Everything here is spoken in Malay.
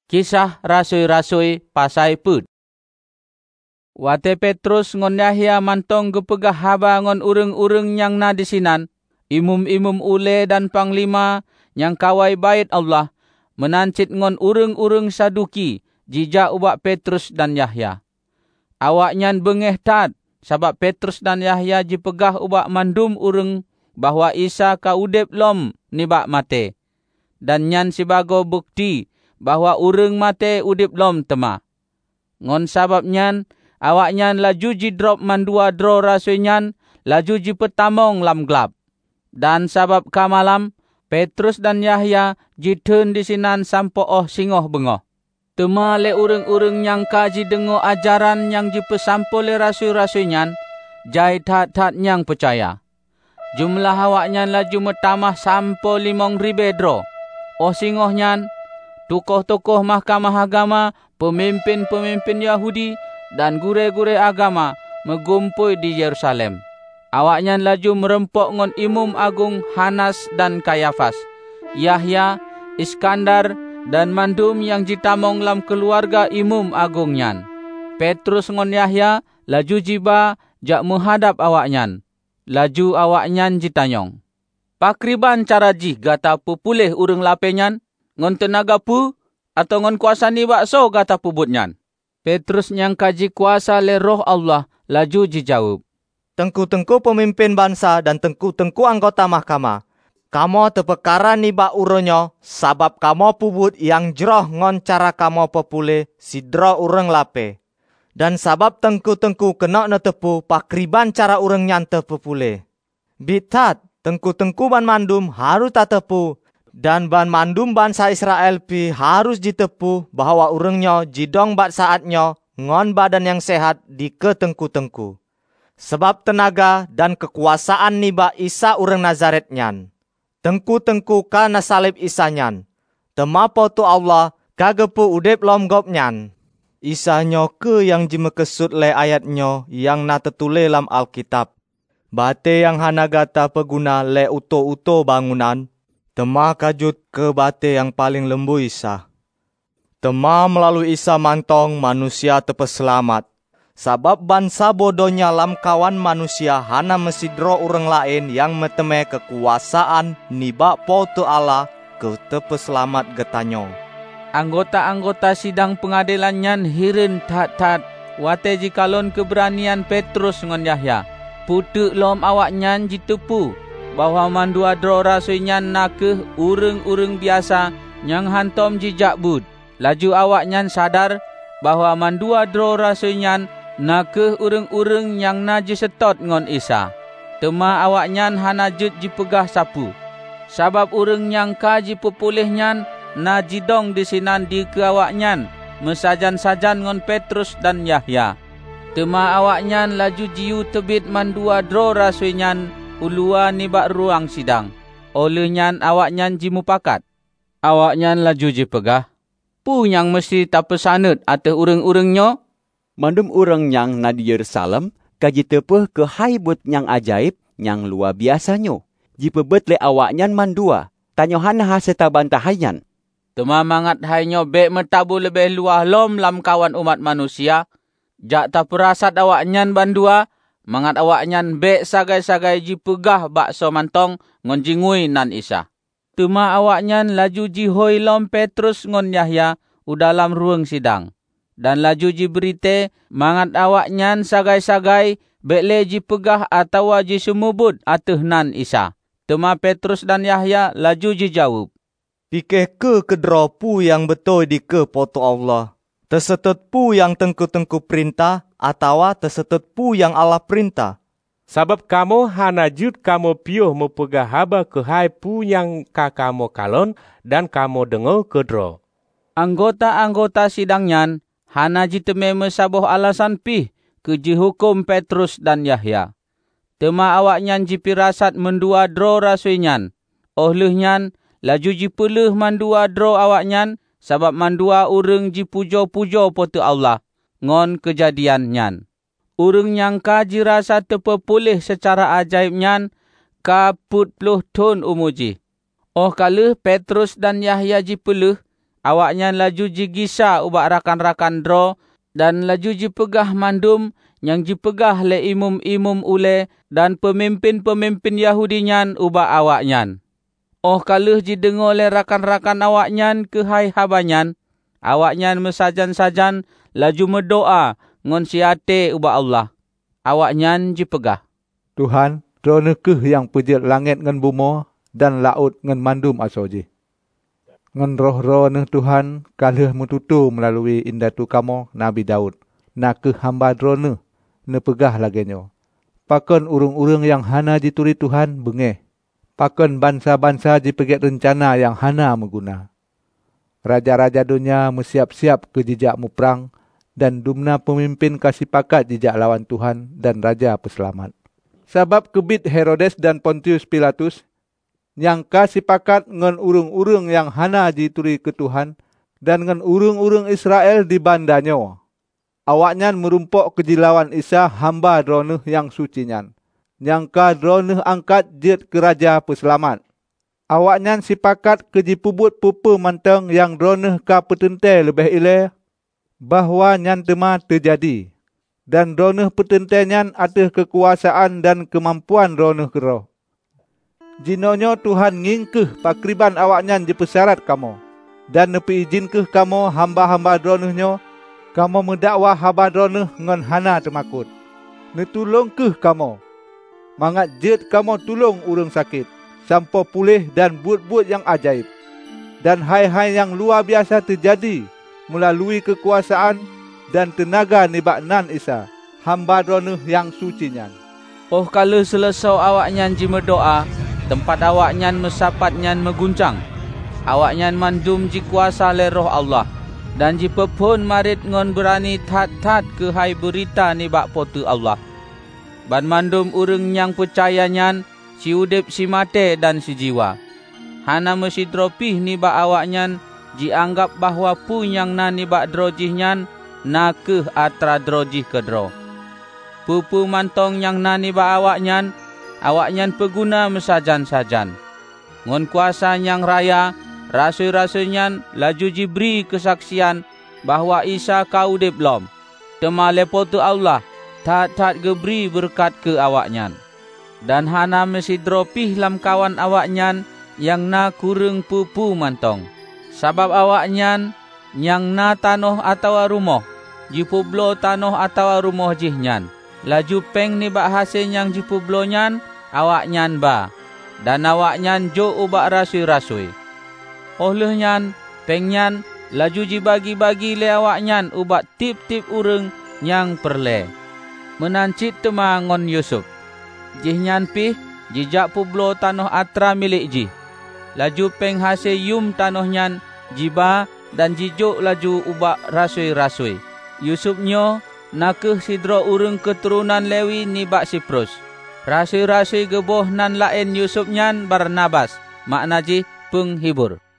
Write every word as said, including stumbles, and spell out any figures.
Kisah Rasui-rasui pasai put. Wate Petrus ngon Yahya mantong gepegah haba ngon ureng-ureng yang na di sinan, imum-imum ule dan panglima yang kawai bait Allah, menancit ngon ureng-ureng Saduki, jijak ubak Petrus dan Yahya. Awaknyan bengeh tat, sabab Petrus dan Yahya jipegah ubak mandum ureng bahwa Isa ka udep lom nibak mate. Dan nyan sibago bukti bahwa ureng mate udip lom tema. Ngon sabab nyan, awaknyan laju jidrop mandua dro rasui nyan, laju jipetamong lam gelap. Dan sabab kamalam, Petrus dan Yahya jitun di sinan sampo oh singoh bengoh. Tema le ureng-ureng yang kaji dengo ajaran yang jipesampo le rasui-rasui nyan, jai tat-tat yang percaya. Jumlah awaknyan laju metamah sampo limong ribe dro. Oh singoh nyan, tokoh-tokoh mahkamah agama, pemimpin-pemimpin Yahudi, dan gure-gure agama megumpul di Yerusalem. Awaknyan laju merempok ngon imum agung Hanas dan Kayafas, Yahya, Iskandar, dan mandum yang jitamong lam keluarga imum agung nyan. Petrus ngon Yahya laju jiba jak menghadap awaknyan. Laju awaknyan jitanyong, pakriban cara jih gata pu pulih ureng lapenyan? Ngon tenaga pu atau ngon kuasa ni bakso gata pubut nyan? Petrus yang kaji kuasa le roh Allah laju dijawab, Tengku-tengku pemimpin bangsa dan tengku-tengku anggota mahkamah, kamu tepekara ni bak uronyo sabab kamu pubut yang jeroh ngon cara kamu pepulih sidro ureng lape. Dan sabab tengku-tengku kena netepu pakriban cara ureng nyan tepepulih. Bitat tengku-tengku ban mandum harus tatepu. Dan ban mandum bangsa Israel pi harus ditepu bahwa urengnya jidong bat saatnya ngon badan yang sehat di ketengku-tengku. Sebab tenaga dan kekuasaan niba Isa ureng Nazaret nyan. Tengku-tengku ka nasalib Isa nyan. Temapo tu Allah kagepu udep lom gop nyan. Isa nyo ke yang jimekesut le ayatnyo yang na tetule lam Alkitab. Bate yang hanagata peguna le uto-uto bangunan. Tema kajut ke bate yang paling lembu Isa. Tema melalui Isa mantong manusia tepeselamat. Sabab bangsa bodohnya lam kawan manusia hana mesidro ureng lain yang meteme kekuasaan nibak potu Allah ke tepeselamat getanyo. Anggota-anggota sidang pengadilan nyan hirin tat-tat wate jikalon keberanian Petrus ngon Yahya. Putuk lom awaknyan jitepu bahwa mandua dro rasui nyan nakeh ureng-ureng biasa yang hantom jijak bud. Laju awaknyan sadar bahwa mandua dro rasui nyan nakeh ureng-ureng yang najis setot ngon Isa. Tema awaknyan hana jut jipegah sapu. Sabab ureng yang kaji pepulih nyan na jidong di sinan di ke awaknyan mesajan-sajan ngon Petrus dan Yahya. Tema awaknyan laju jiu tebit mandua dro rasui nyan ulua nibak ruang sidang. Olehnya awaknyan jimupakat. Awaknyan laju jipegah. Pu yang mesti tapesanut atau ureng-urengnyo? Mandum ureng yang na di Yerusalem kaji tepeh ke haibut yang ajaib yang luar biasanyo. Jipebet le awaknyan mandua. Tanyohan ha serta bantahayan. Tema mangat hainyo bek metabu lebih luah lom lam kawan umat manusia. Jak tak perasat awaknyan bandua. Mangat awaknyan bek sagai-sagai jipegah bakso mantong ngon jingui nan Isa. Tema awaknyan laju jihoi lom Petrus ngon Yahya udalam ruang sidang. Dan laju jiberite mangat awaknyan sagai-sagai bek le jipegah atau jisumubut atuh nan Isa. Tema Petrus dan Yahya laju dijawab, Pikeh ke kedro pu yang betul di ke poto Allah. Tersetut pu yang tengku-tengku perintah atau tersetut pu yang Allah perintah. Sabab kamu hana jut kamu piuh mepegah haba ke hai pu yang ka kamu kalon dan kamu dengo kedro. Anggota-anggota sidang nyan hana jiteme mesaboh alasan pih ke jihukum Petrus dan Yahya. Tema awaknyan jipirasat mendua dro rasui nyan. Ohleh nyan laju jipeleh mandua dro awaknyan sabab mandua ureng jipujo-pujo potu Allah ngon kejadian nyan. Ureng yang kaji rasa tepepulih secara ajaib nyan kaput puluh ton umuji. Oh kalih Petrus dan Yahya jipeleh awaknyan laju jigisa ubak rakan-rakan dro, dan laju jipegah mandum yang jipegah le imum-imum ule dan pemimpin-pemimpin Yahudinyan ubak awaknyan. Oh kaluh jidengo le rakan-rakan awaknyan ke hai habanyan, awaknyan mesajan-sajan laju mendoa ngon siate ubak Allah. Awaknyan jipegah, Tuhan, drone keh yang pejit langit ngan bumo dan laut ngan mandum asoji. Ngan roh-roh ne Tuhan kaluh mututu melalui indatu kamo Nabi Daud. Na ke hamba drone ne pegah lagenyo. Pakon urung-urung yang hana dituri Tuhan bengeh. Pakon bansa-bansa dipegit rencana yang hana mengguna. Raja-raja dunia bersiap-siap ke jejak muprang dan dumna pemimpin kasih pakat jejak lawan Tuhan dan Raja Peselamat. Sebab kebit Herodes dan Pontius Pilatus yang kasih pakat ngan urung-urung yang hana dituri ke Tuhan dan ngan urung-urung Israel di bandanyo. Awaknyan merumpok kejilawan Isa hamba droneh yang sucinyan. Yang ka droneh angkat jet ke Raja Peselamat. Awaknyan sipakat kejipubut pupu manteng yang droneh ka petente lebih ile bahawa nyan tema terjadi. Dan droneh petente nyan ateh kekuasaan dan kemampuan droneh keroh. Jinonyo Tuhan ngingkeh pakriban awaknyan dipesarat kamu. Dan nepi izinkeh kamu hamba-hamba dronehnya, kamu mendakwah hamba droneh ngan hana temakut. Netulongkeh kamu. Mangat jet kamu tulung urang sakit. Sampai pulih dan buat-buat yang ajaib. Dan hai-hai yang luar biasa terjadi melalui kekuasaan dan tenaga nibak nan Isa, hamba droneh yang sucinyan. Oh kalau selesau awaknyan ji berdoa, tempat awaknyan mesapatnyan meguncang. Awaknyan mandum ji kuasa le roh Allah. Dan ji pepun marit ngon berani tat-tat ke hai berita nibak potu Allah. Ban mandum urang yang percayanyan, si udip si mate dan si jiwa. Hana mesi dropih nibak awaknyan, ji anggap bahwa pu yang na nibak drojihnya na keh atra drojih ke dro. Pupu mantong yang na nibak awaknyan, awaknyan peguna mesajan-sajan. Ngon kuasa yang raya, rasul-rasulnyan laju jibri kesaksian bahwa Isa kau udip lom. Tema lepotu Allah, tat-tat gebri berkat ke awaknyan. Dan hana mesi dropih lam kawan awaknyan yang na kurung pupu mantong. Sabab awaknyan yang na tanoh atau rumah, jipublo tanoh atau rumah jihnyan. Laju peng nibak hasil yang jipublo nyan, awaknyan ba. Dan awaknyan jo ubak rasui-rasui. Oleh nyan, peng nyan, laju jibagi-bagi le awaknyan ubak tip-tip urang yang perle. Menancit temangon Yusuf. Jihnyan pih, jijak publo tanoh atra milik jih. Laju peng hasil yum tanoh nyan, jiba dan jijuk laju ubak rasui-rasui. Yusuf nyo nakeh sidro urang keturunan Lewi nibak Siprus. Rasui-rasui geboh nan lain Yusuf nyan Barnabas, makna ji penghibur.